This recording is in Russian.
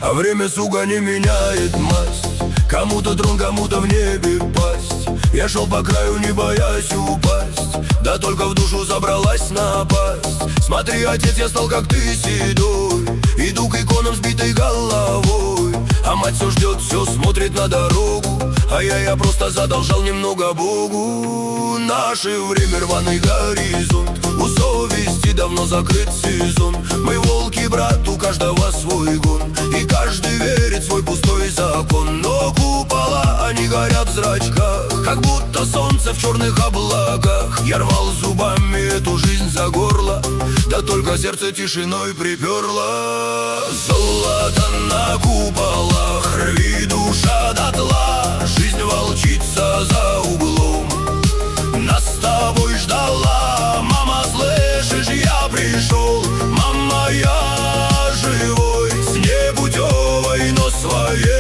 А время, сука, не меняет масть. Кому-то трон, кому-то в небе пасть. Я шел по краю, не боясь упасть. Да только в душу забралась напасть. Смотри, отец, я стал как ты седой. Иду к иконам сбитой головой. А мать все ждет, все смотрит на дорогу. А я просто задолжал немного Богу. Наше время, рваный горизонт. У совести давно закрыт сезон. Мы волки, брат, у каждого свой гон. И каждый верит в свой пустой закон. Но купола, они горят в зрачках, как будто солнце в черных облаках. Я рвал зубами эту жизнь за горло, да только сердце тишиной приперло. Золото на куполах, рви душа дотла. Жизнь волчица за углом нас с тобой ждала. Мама, слышишь, я пришел. Мама, я живой, с непутевой, но своей.